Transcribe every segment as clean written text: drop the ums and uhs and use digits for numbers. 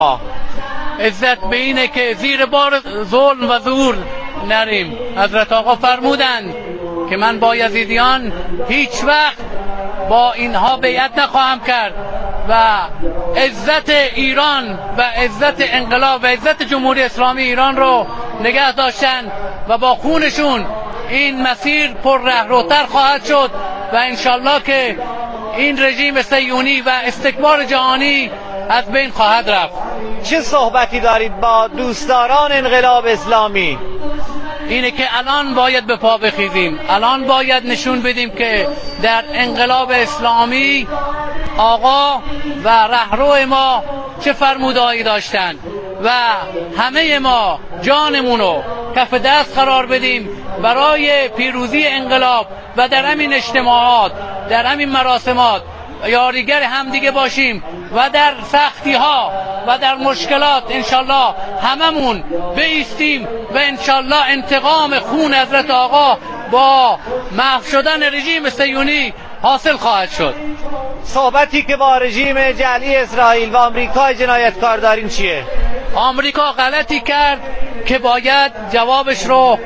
عزت به اینه که زیر بار ظلم و زور نریم. حضرت آقا فرمودند که من با یزیدیان هیچ وقت با اینها بیعت نخواهم کرد و عزت ایران و عزت انقلاب و عزت جمهوری اسلامی ایران رو نگه داشتن و با خونشون این مسیر پر رهروتر خواهد شد و انشالله که این رژیم صهیونی و استکبار جهانی از بین خواهد رفت. چه صحبتی دارید با دوستداران انقلاب اسلامی؟ اینه که الان باید به پا بخیزیم، الان باید نشون بدیم که در انقلاب اسلامی آقا و رهرو ما چه فرمودهایی داشتن و همه ما جانمونو کف دست قرار بدیم برای پیروزی انقلاب و در همین اجتماعات، در همین مراسمات یاریگر همدیگه باشیم و در سختی ها و در مشکلات انشالله هممون بایستیم و انشالله انتقام خون حضرت آقا با محو شدن رژیم صهیونی حاصل خواهد شد. صحبتی که با رژیم جعلی اسرائیل و آمریکای جنایتکار دارین چیه؟ آمریکا غلطی کرد که باید جوابش رو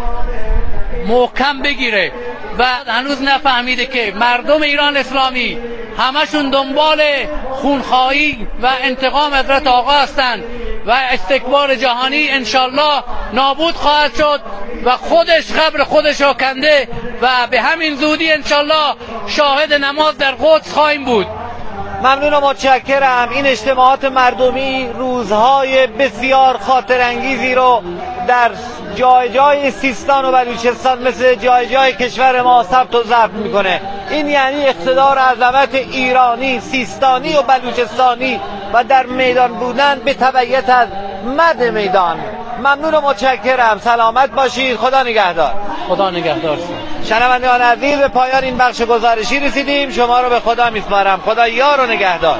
محکم بگیره و هنوز نفهمیده که مردم ایران اسلامی همشون دنبال خونخواهی و انتقام حضرت آقا هستند و استکبار جهانی انشالله نابود خواهد شد و خودش قبر خودش رو کنده و به همین زودی انشالله شاهد نماز در قدس خواهیم بود. ممنون و متشکرم. این اجتماعات مردمی روزهای بسیار خاطرانگیزی رو در جای جای سیستان و بلوچستان مثل جای جای کشور ما ثبت و ضبط میکنه. این یعنی اقتدار عظمت ایرانی، سیستانی و بلوچستانی و در میدان بودن به تبعیت از مرد میدان. ممنون و متشکرم. سلامت باشید. خدا نگهدار. خدا نگهدار. شنوندگان عزیز، به پایان این بخش گزارشی رسیدیم. شما رو به خدا میسپارم. خدا یار و نگهدار.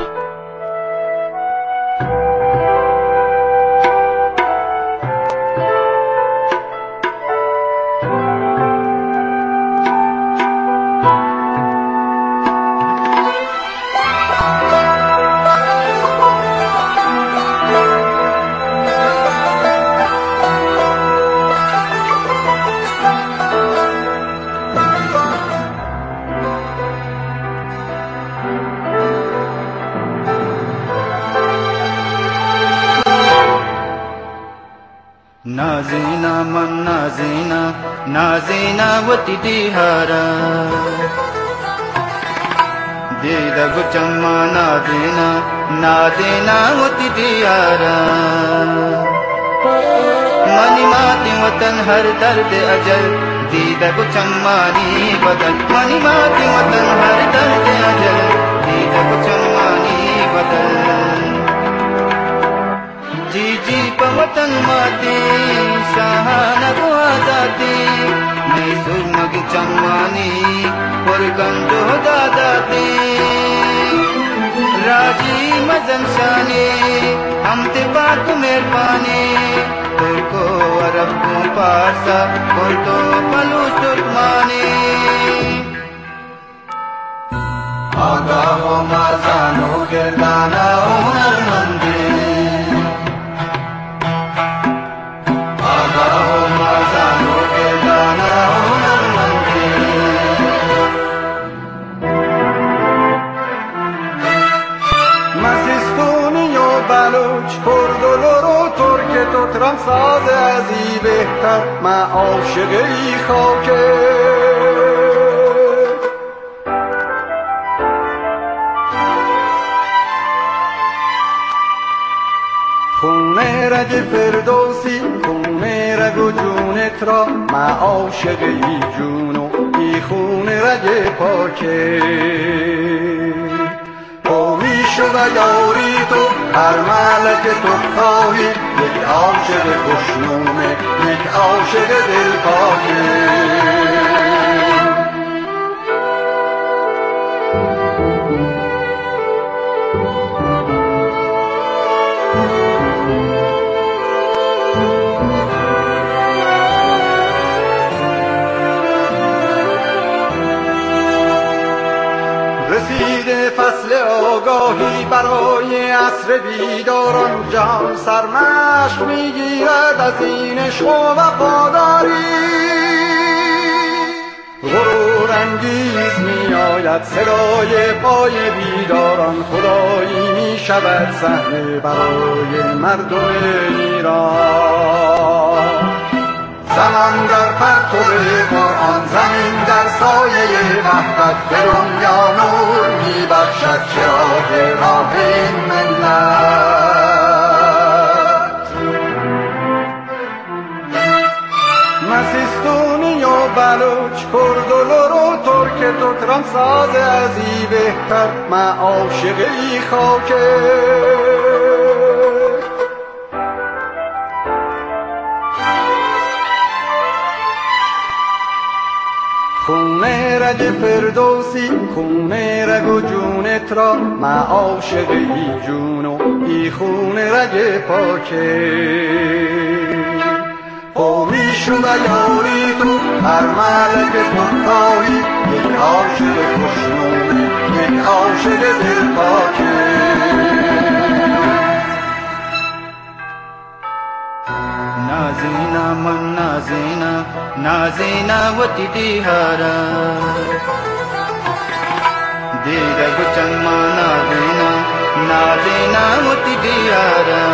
नाज़ीना मन नाज़ीना नाज़ीना वती दिहारा दीदा गुचम्मा नाज़ीना नाज़ीना वती दिहारा मनी माती वतन हर दर्द अजल दीदा गुचम्मानी बदल मनी माती वतन हर दर्द अजल दीदा गुचम्मानी बदल जी जी पवतन माती शाहाना गुआजाती नई सुरमग चम्मानी पुरगंजो दादाती राजी मजन शानी हम ते बात मेहरबानी तुर्को अरब को पारसा कुर्दो पलू तुर्कमानी आगाहो माजानो गिरदाना हुनरमंदी ترم ساز ازی بهتر من عاشقی خاکه خونه رگ فردوسی خونه رگ و جونت را من عاشقی جونو ای خونه رگ پاکه میشو و یاری تو هر ملک تو خواهی یک عاشق خوشنومه یک عاشق دلپاکه رسیده فصل آگاهی برای عصر بیداران جهان سرمشق میگیرد از این عشق و وفاداری. غرور انگیز می آید صدای پای بیداران، خدایی می شود صحنه برای مردم ایران. زمان در پرتو قرآن، زمین در سایه وحدت، به دنیا نور می بخشد چراغ راه این ملت. مسیستونی و بلوچ، کرد و لور و ترک ترکان ساز ازی بهتر، من عاشق ای خاکه. خونه رگ فردوسی، خونه رگ و جونت را، من عاشق ای جون و ای خونه رگ پاکه. قومیشو و یاری تو هر ملک تایی، یک عاشق خوشنونه، یک عاشق دل پاکه. نازینا من نازینا، نازینا و دیدیهارا، دیده گچن ما نازینا، نازینا و دیدیهارا.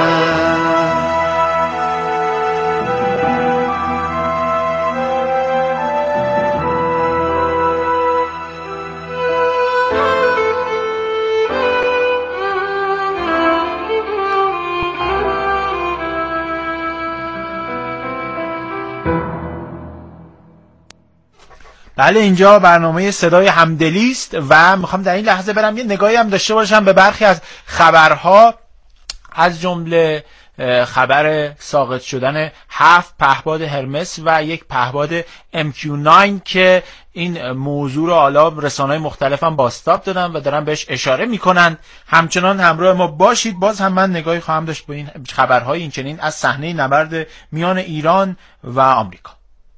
بله، اینجا برنامه صدای همدلی است و میخوام در این لحظه برم یه نگاهی هم داشته باشم به برخی از خبرها، از جمله خبر ساقط شدن 7 پهپاد هرمس و 1 پهپاد MQ9 که این موضوع رو حالا رسانه‌های مختلف هم بازتاب دادن و دارن بهش اشاره میکنن. همچنان همراه ما باشید. باز هم من نگاهی خواهم داشت به این خبرهای این چنین از صحنه نبرد میان ایران و آمریکا.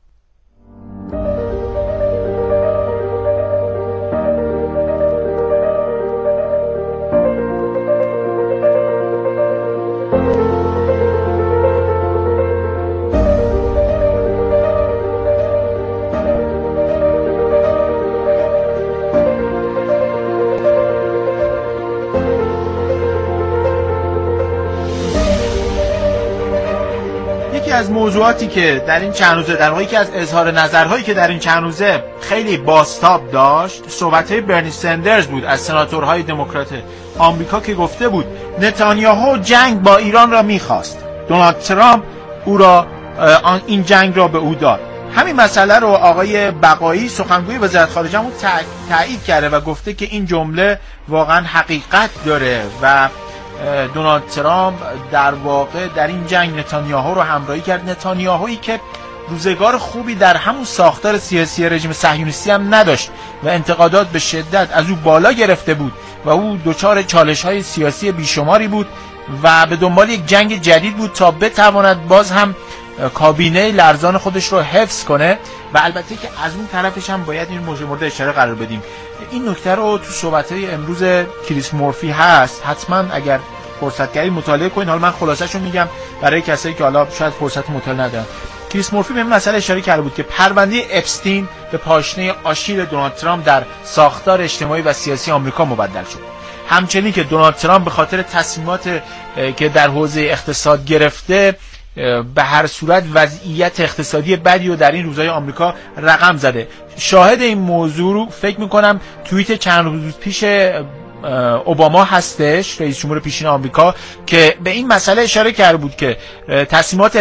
از موضوعاتی که در این چند روزه، در واقع یکی از اظهار نظرهایی که در این چند روزه خیلی بازتاب داشت، صحبت‌های برنی سندرز بود از سناتورهای دموکرات آمریکا که گفته بود نتانیاهو جنگ با ایران را می‌خواست، دونالد ترامپ او را این جنگ را به او داد. همین مسئله رو آقای بقایی سخنگوی وزارت خارجه هم تایید کرده و گفته که این جمله واقعا حقیقت داره و دونالد ترامپ در واقع در این جنگ نتانیاهو رو همراهی کرد. نتانیاهویی که روزگار خوبی در همون ساختار سیاسی رژیم صهیونیستی هم نداشت و انتقادات به شدت از او بالا گرفته بود و او دچار چالش‌های سیاسی بیشماری بود و به دنبال یک جنگ جدید بود تا بتواند باز هم کابینه لرزان خودش رو حفظ کنه و البته که از اون طرفش هم باید این مورد اشاره قرار بدیم. این نکته رو تو صحبت‌های امروز کریس مورفی هست، حتما اگر فرصت کردید مطالعه کنید. حالا من خلاصه‌شو میگم برای کسایی که حالا شاید فرصت مطالعه ندارن. کریس مورفی به این مسئله اشاره کرده بود که پرونده اپستین به پاشنه آشیل دونالد ترامپ در ساختار اجتماعی و سیاسی آمریکا مبدل شد. همچنین که دونالد ترامپ به خاطر تصمیمات که در حوزه اقتصاد گرفته به هر صورت وضعیت اقتصادی بدی رو در این روزهای آمریکا رقم زده. شاهد این موضوع رو فکر میکنم توییت چند روز پیش اوباما هستش، رئیس جمهور پیشین آمریکا، که به این مسئله اشاره کرده بود که تصمیمات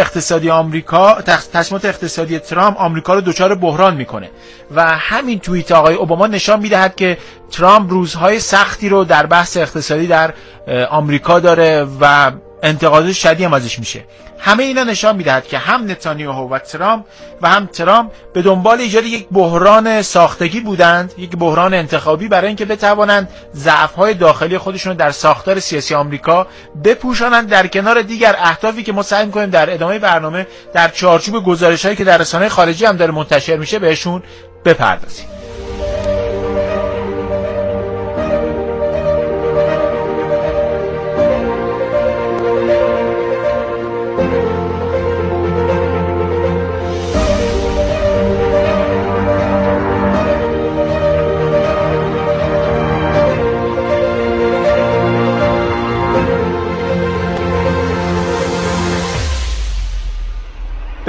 اقتصادی ترامپ آمریکا رو دچار بحران میکنه و همین توییت آقای اوباما نشان میدهد که ترامپ روزهای سختی رو در بحث اقتصادی در آمریکا داره و انتقادات شدید هم ازش میشه. همه اینا نشان میدهد که هم نتانیاهو و ترامپ به دنبال ایجاد یک بحران ساختگی بودند، یک بحران انتخابی، برای اینکه بتوانند ضعف‌های داخلی خودشون رو در ساختار سیاسی آمریکا بپوشانند، در کنار دیگر اهدافی که ما سعی می‌کنیم در ادامه برنامه در چارچوب گزارش‌هایی که در رسانه‌های خارجی هم داره منتشر میشه بهشون بپردازیم.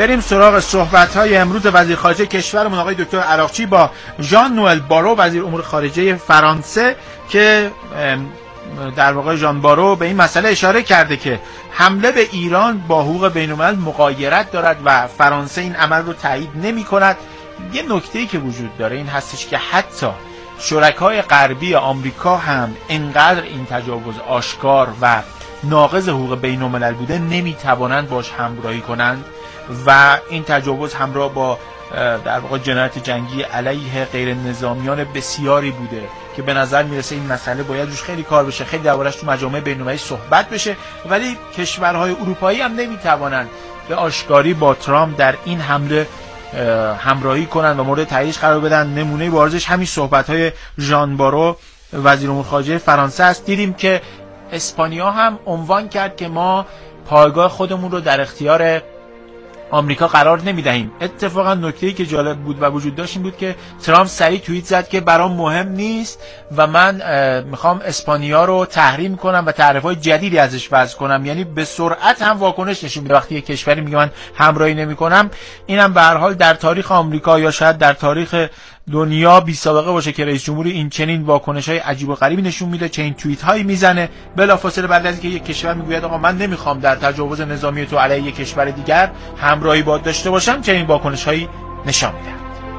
بریم سراغ صحبت‌های امروز وزیر خارجه کشورمون آقای دکتر عراقچی با ژان نوئل بارو وزیر امور خارجه فرانسه که در واقع ژان بارو به این مسئله اشاره کرده که حمله به ایران با حقوق بین‌الملل مغایرت دارد و فرانسه این عمل رو تایید نمی‌کند. یه نکته‌ای که وجود داره این هستش که حتی شرکای غربی آمریکا هم انقدر این تجاوز آشکار و ناقض حقوق بین‌الملل بوده نمیتوانند باش همراهی کنند و این تجاوز همراه با در واقع جنایت جنگی علیه غیر نظامیان بسیاری بوده که به نظر میرسه این مسئله باید روش خیلی کار بشه، خیلی دربارش تو مجامع بین‌المللی صحبت بشه، ولی کشورهای اروپایی هم نمیتوانند به آشکاری با ترامپ در این حمله همراهی کنند و مورد تاییدش قرار بدن. نمونه بارزش همین صحبت‌های ژان بارو وزیر امور خارجه فرانسه است. دیدیم که اسپانیا هم عنوان کرد که ما پایگاه خودمون رو در اختیار آمریکا قرار نمیدهیم. اتفاقا نکته‌ای که جالب بود و وجود داشت این بود که ترامپ سریع توییت زد که برام مهم نیست و من میخوام اسپانیا رو تحریم کنم و تعرفه‌های جدیدی ازش وضع کنم. یعنی به سرعت هم واکنش نشون میده وقتی یک کشوری میگه من همراهی نمی‌کنم. اینم به هر حال در تاریخ آمریکا یا شاید در تاریخ دنیا بی سابقه باشه که رئیس جمهوری این چنین واکنش‌های عجیب و غریبی نشون میده، چنین توییت‌هایی میزنه بلافاصله بعد از اینکه یک کشور میگوید آقا من نمیخوام در تجاوز نظامی تو علیه یک کشور دیگر همراهی باید داشته باشم، چنین واکنش‌هایی نشان میده.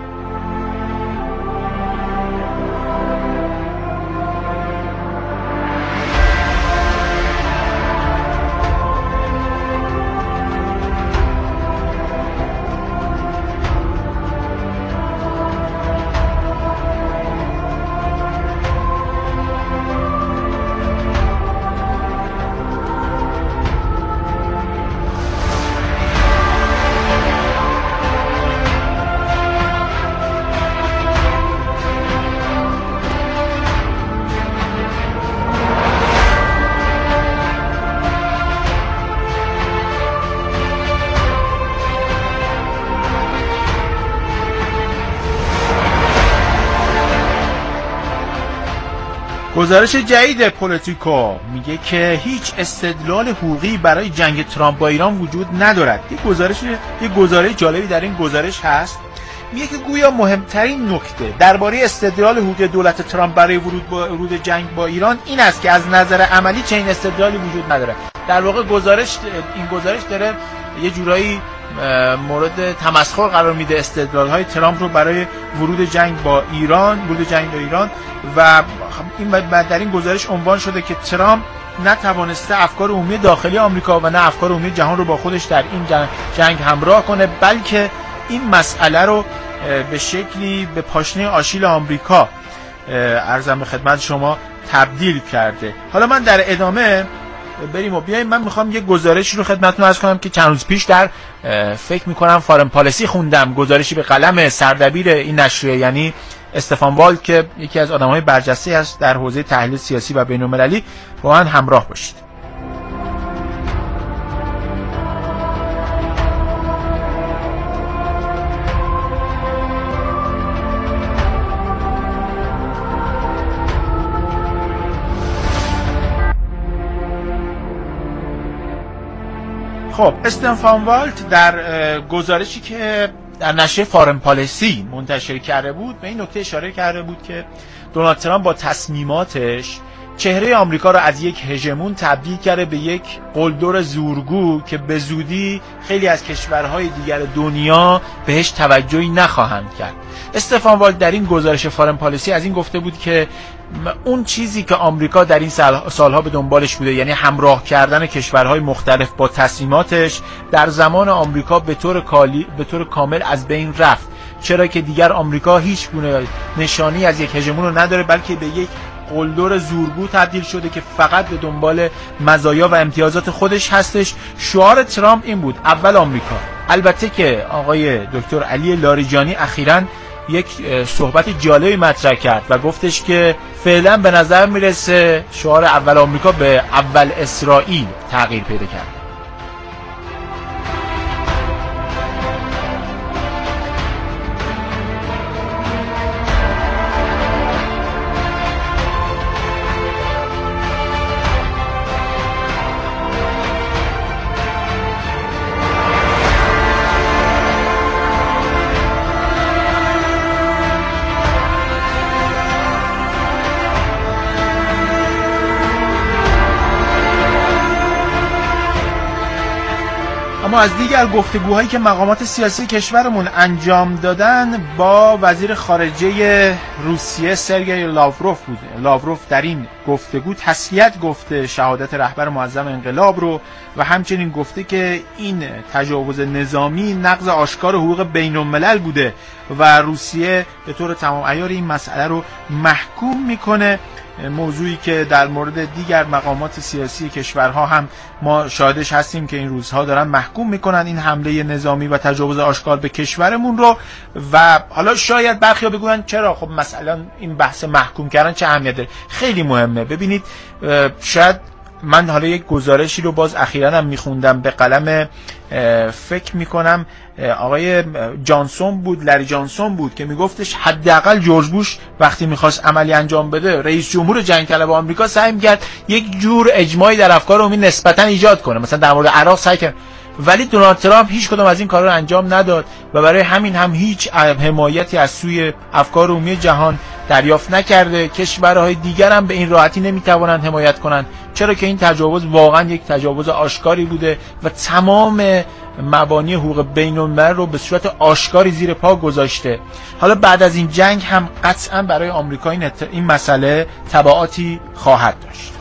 گزارش جدید پولیتیکو میگه که هیچ استدلال حقوقی برای جنگ ترامپ با ایران وجود ندارد. یک گزارش جالبی در این گزارش هست، میگه که گویا مهمترین نکته درباره استدلال حقوقی دولت ترامپ برای ورود جنگ با ایران این است که از نظر عملی چنین استدلالی وجود نداره. در واقع این گزارش داره یه جورایی مورد تمسخر قرار میده استدلال‌های ترامپ رو برای ورود جنگ با ایران و این در این گزارش عنوان شده که ترامپ نتوانسته افکار عمومی داخلی آمریکا و نه افکار عمومی جهان رو با خودش در این جنگ همراه کنه، بلکه این مسئله رو به شکلی به پاشنه آشیل آمریکا عرضم به خدمت شما تبدیل کرده. حالا من در ادامه بریم و بیاییم. من میخوام یه گزارشی رو خدمتتون عرض کنم که چند روز پیش در فکر میکنم فارن پالیسی خوندم، گزارشی به قلم سردبیر این نشریه یعنی استفان والد که یکی از آدم‌های برجسته است در حوزه تحلیل سیاسی و بین‌المللی. با من همراه باشید. خب استفان والد در گزارشی که در نشریه فارن پالیسی منتشر کرده بود به این نکته اشاره کرده بود که دونالد ترامپ با تصمیماتش چهره آمریکا را از یک هژمون تبدیل کرده به یک قلدر زورگو که به زودی خیلی از کشورهای دیگر دنیا بهش توجهی نخواهند کرد. استفان والد در این گزارش فارن پالیسی از این گفته بود که اون چیزی که آمریکا در این سالها به دنبالش بوده، یعنی همراه کردن کشورهای مختلف با تصمیماتش، در زمان آمریکا به طور کامل از بین رفت، چرا که دیگر آمریکا هیچ گونه نشانی از یک هژمون رو نداره، بلکه به یک قلدر زورگو تبدیل شده که فقط به دنبال مزایا و امتیازات خودش هستش. شعار ترامپ این بود اول آمریکا. البته که آقای دکتر علی لاریجانی اخیراً یک صحبت جالبی مطرح کرد و گفتش که فعلا به نظر میرسه شعار اول آمریکا به اول اسرائیل تغییر پیدا کرد. اما از دیگر گفتگوهایی که مقامات سیاسی کشورمون انجام دادن با وزیر خارجه روسیه سرگئی لاوروف بود. لاوروف در این گفتگو تسلیت گفته شهادت رهبر معظم انقلاب رو و همچنین گفته که این تجاوز نظامی نقض آشکار حقوق بین الملل بوده و روسیه به طور تمام عیار این مسئله رو محکوم میکنه. موضوعی که در مورد دیگر مقامات سیاسی کشورها هم ما شاهدش هستیم که این روزها دارن محکوم میکنن این حمله نظامی و تجاوز آشکار به کشورمون رو. و حالا شاید برخیا بگوین چرا، خب مثلا این بحث محکوم کردن چه اهمیت داره؟ خیلی مهمه. ببینید شاید من حالا یک گزارشی رو باز اخیراً هم میخوندم به قلم فکر میکنم آقای جانسون بود، لری جانسون بود که میگفتش حداقل جورج بوش وقتی میخواست عملی انجام بده، رئیس جمهور جنگ طلب آمریکا سعی میکرد یک جور اجماعی در افکار عمومی نسبتاً ایجاد کنه، مثلا در مورد عراق سعی کرد، ولی دونالد ترامپ هیچ کدوم از این کارا رو انجام نداد و برای همین هم هیچ حمایتی از سوی افکار عمومی جهان دریافت نکرده. کشورهای دیگر هم به این راحتی نمیتوانند حمایت کنند، چرا که این تجاوز واقعا یک تجاوز آشکاری بوده و تمام مبانی حقوق بین الملل رو به صورت آشکاری زیر پا گذاشته. حالا بعد از این جنگ هم قطعا برای آمریکا این مسئله تبعاتی خواهد داشت.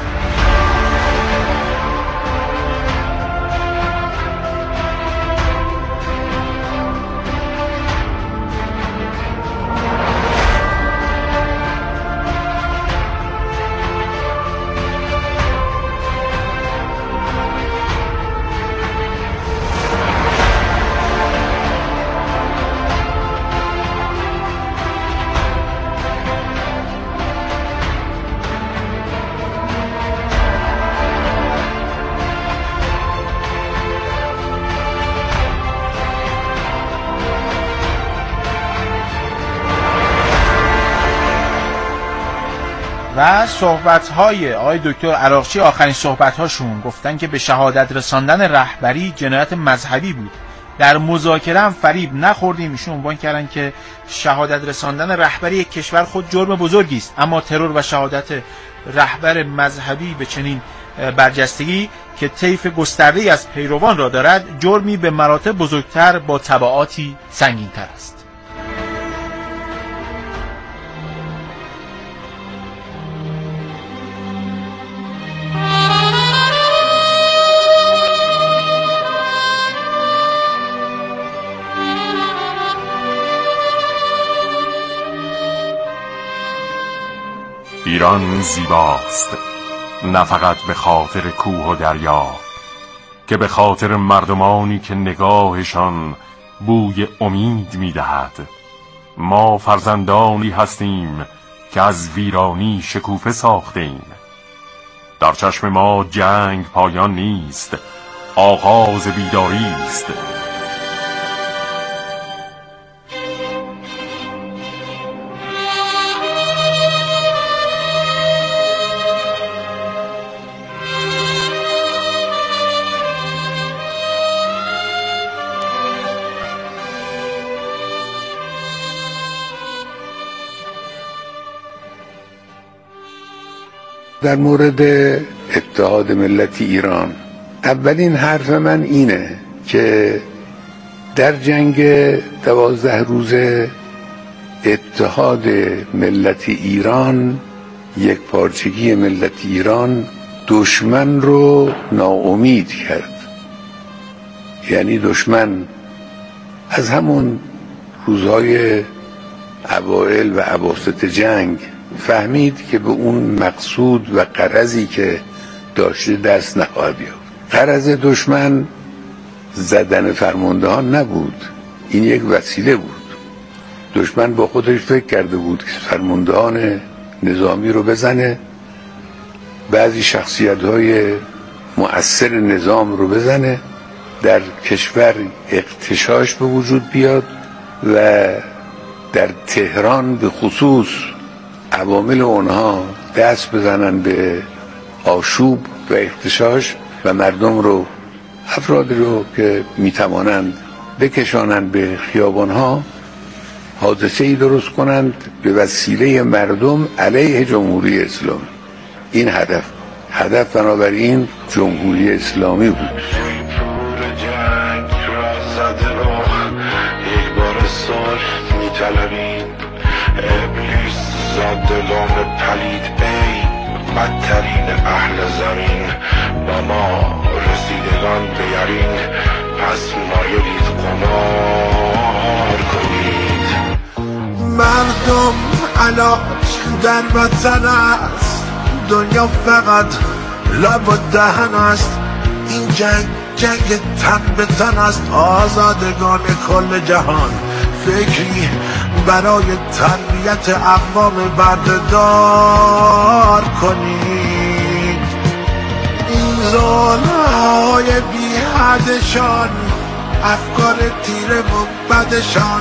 و صحبت‌های آقای دکتر عراقچی آخرین صحبت‌هاشون گفتن که به شهادت رساندن رهبری جنایت مذهبی بود. در مذاکره هم فریب نخوردیم. ایشون عنوان کردن که شهادت رساندن رهبری یک کشور خود جرم بزرگی است، اما ترور و شهادت رهبر مذهبی به چنین برجستگی که طیف گسترده‌ای از پیروان را دارد جرمی به مراتب بزرگتر با تبعاتی سنگین‌تر است. ایران زیباست، نه فقط به خاطر کوه و دریا، که به خاطر مردمانی که نگاهشان بوی امید می‌دهد. ما فرزندانی هستیم که از ویرانی شکوفه ساختیم. در چشم ما جنگ پایان نیست، آغاز بیداری است. در مورد اتحاد ملتی ایران، اولین حرف من اینه که در جنگ 12 روزه اتحاد ملت ایران، یک پارچگی ملت ایران دشمن رو ناامید کرد. یعنی دشمن از همون روزهای اوائل و اواسط جنگ فهمید که به اون مقصود و غرضی که داشته دست نخواهد یافت. غرض دشمن زدن فرماندهان نبود، این یک وسیله بود. دشمن با خودش فکر کرده بود که فرماندهان نظامی رو بزنه، بعضی شخصیت‌های مؤثر نظام رو بزنه، در کشور اغتشاش به وجود بیاد و در تهران به خصوص عوامل اونها دست بزنن به آشوب و اغتشاش و مردم رو، افراد رو که میتوانند بکشانند به خیابانها، حادثه‌ای درست کنند به وسیله مردم علیه جمهوری اسلامی. این هدف بنابراین جمهوری اسلامی بود. زده رو یک بار سال میطلبین. ابلیس زد دلان پلید ای بدترین اهل زمین، با ما رسیدگان بیارین، پس مایلید قمار کنید. مردم علاج در وطن است، دنیا فقط لب و دهن است. این جنگ تن به تن است، آزادگان کل جهان فکری برای تربیت اقوام بردهدار کنید. این ظلم‌های بی حدشان، افکار تیره و بدشان،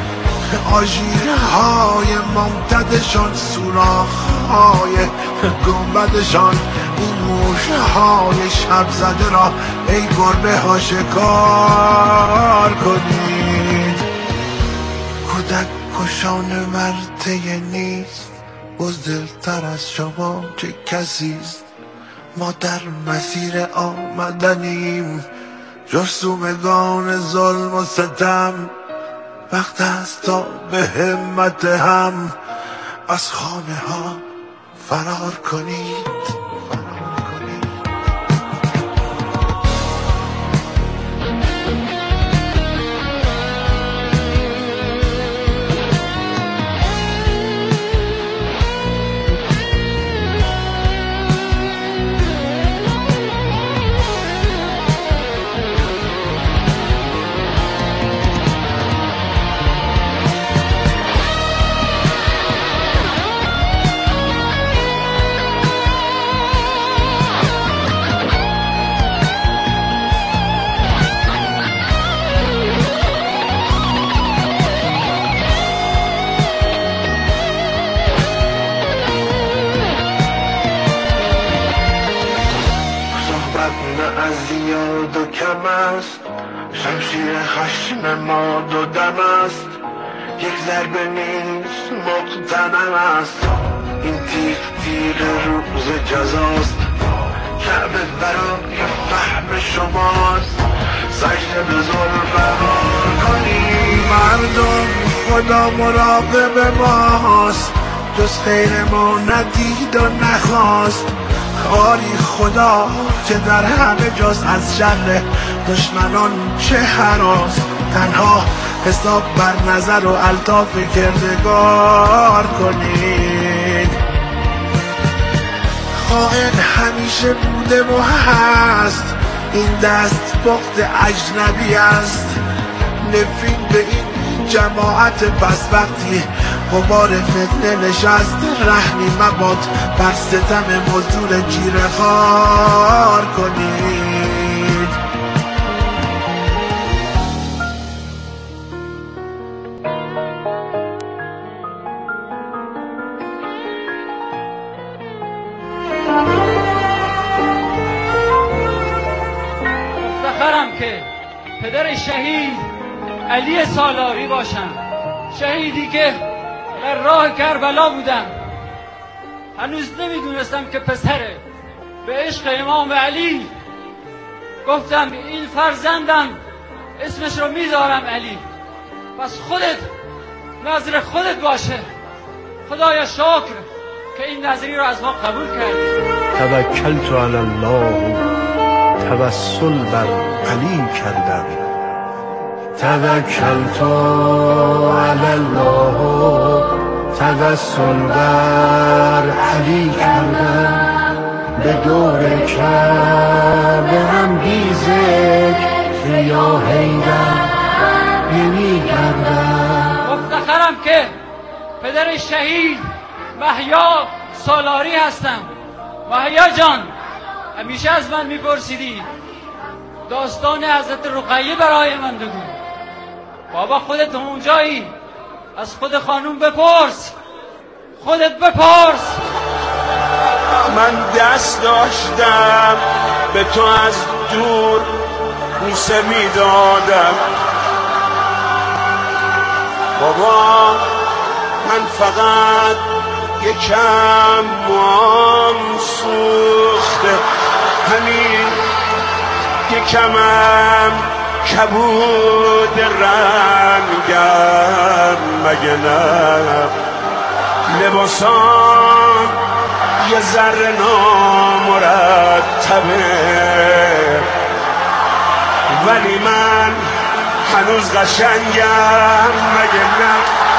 آژیرهای ممتدشان، سوراخ‌های گنبدشان، این موشهای شب زده را ای گربه ها شکار کنید. کودک کشان مرته نیست، بزدلتر از شما چه کسیست. ما در مسیر آمدنیم، جرثومگان ظلم و ستم. وقت است تا به همت هم از خانه ها فرار کنید. زیاد و کم است، شمشیر خشم ما دو دم است. یک ضربه نیست مقتنم است، این تیغ روز جزاست. کعبه برای فهم شماست، سجده به ظلم قرار کنید. مردم خدا مراقب ماست، جز خیر ما ندید و نخواست. آری خدا که در همه جاست، از شر دشمنان چه هراس. تنها حساب بر نظر و الطاف کردگار کنید. خائن همیشه بوده و هست، این دست بخت اجنبی است. نفرین به این جماعت پس وقتی غبار فتنه نشست. رحمی مباد بر ستم مزدور جیره خوار کنید. مفتخرم که پدر شهید علی سالاری باشم، شهیدی که در راه کربلا بودم. هنوز نمیدونستم که پسره. به عشق امام علی گفتم این فرزندم اسمش رو میذارم علی، پس خودت نظر خودت باشه. خدایا شکر که این نظری رو از ما قبول کردی. توکلت علی الله، توسل بر علی کردم. توکلت علی الله، توسل بر علی کردم. به دور کعبه هم بی ذکر یا حیدر نمی‌گردم. مفتخرم که پدر شهید محیا سالاری هستم. محیا جان، همیشه از من میپرسیدی داستان حضرت رقیه برای من بگو. بابا خودت اونجایی، از خود خانوم بپرس، خودت بپرس. من دست داشتم به تو از دور بوسه میدادم. بابا من فقط یکم موام سوخته، همین یکمم کبود رنگم مگه نه لباسان یه ذره نامرتبه ولی من هنوز قشنگم مگه نه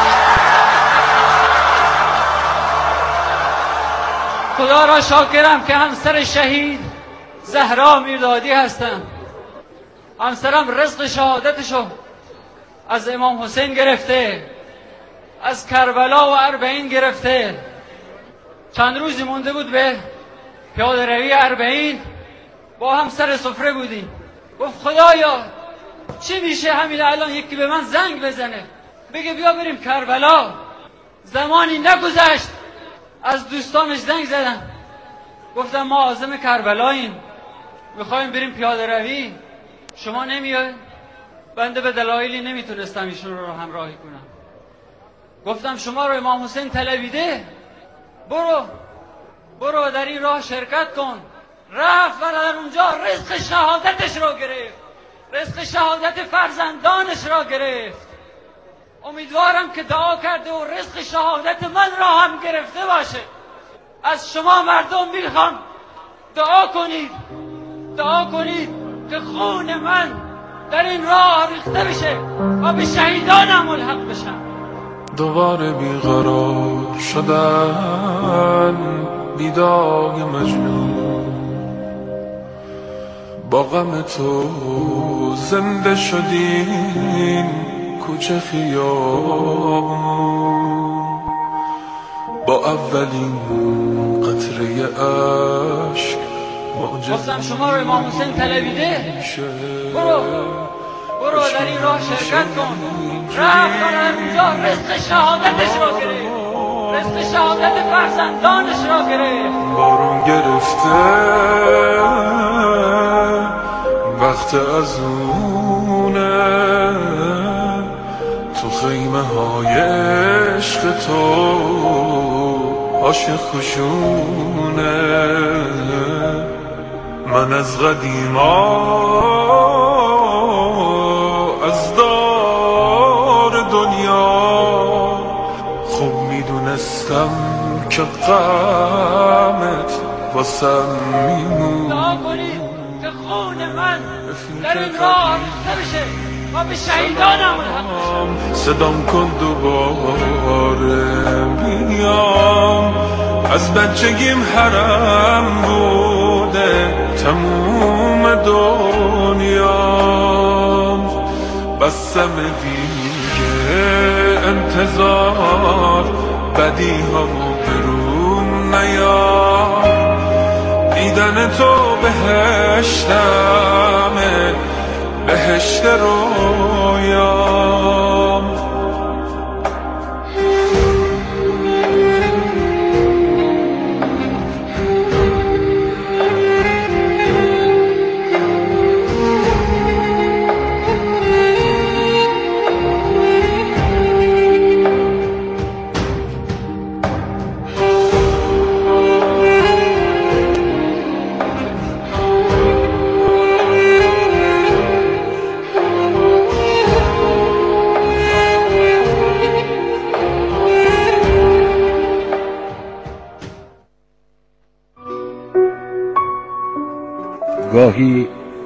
خدا را شاکرم که همسر شهید زهرا میردادی هستم. همسرم رزق شهادتشو از امام حسین گرفته، از کربلا و اربعین گرفته. چند روزی مونده بود به پیاده روی اربعین، با هم سر سفره بودیم. گفت خدایا چی میشه همین الان یکی به من زنگ بزنه بگه بیا بریم کربلا. زمانی نگذشت از دوستانش زنگ زدن گفتم ما عازم کربلاییم، میخوایم بریم پیاده روی، شما نمیای؟ بنده به دلایلی نمیتونستم ایشون رو همراهی کنم. گفتم شما رو امام حسین طلبیده، برو در این راه شرکت کن. رفت و در اونجا رزق شهادتش رو گرفت، رزق شهادت فرزندانش را گرفت. امیدوارم که دعا کرده و رزق شهادت من را هم گرفته باشه. از شما مردم میخوام دعا کنید که خون من در این راه ریخته بشه و به شهیدانم ملحق بشم. دوباره بیقرار شدن بیدای مجنون، با غم تو زنده شدیم کوچه خیام، با اولین قطره عشق گفتم شما رو امام حسین طلبیده، برو در این راه شرکت کن. رفت در اونجا رزق شهادتش را گرفت، رزق شهادت فرزندانش را گرفت. بارون گرفته وقت از اونه، تو خیمه های عشق تو عاشق خوشونه. من از قدیما از دار دنیا خوب میدونستم که غمت واسم میمون. دعا کنید که خون من در این راه ریخته بشه و به شهیدانم ملحق بشم. صدام کن دوباره بیام، از بچگیم حرم بوده تموم دنیام. بسم دیگه انتظار بدی همو برون نیار، دیدن تو بهشتمه بهشت رویام. گاهی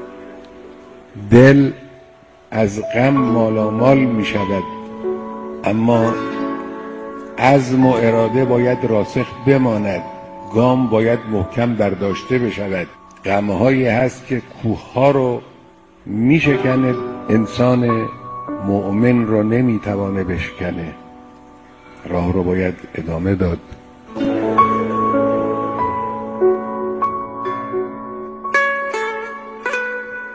دل از غم مالامال می شود، اما عزم و اراده باید راسخ بماند، گام باید محکم برداشته بشود. غمهایی هست که کوهها رو می شکنه، انسان مؤمن رو نمی توانه بشکنه. راه رو باید ادامه داد.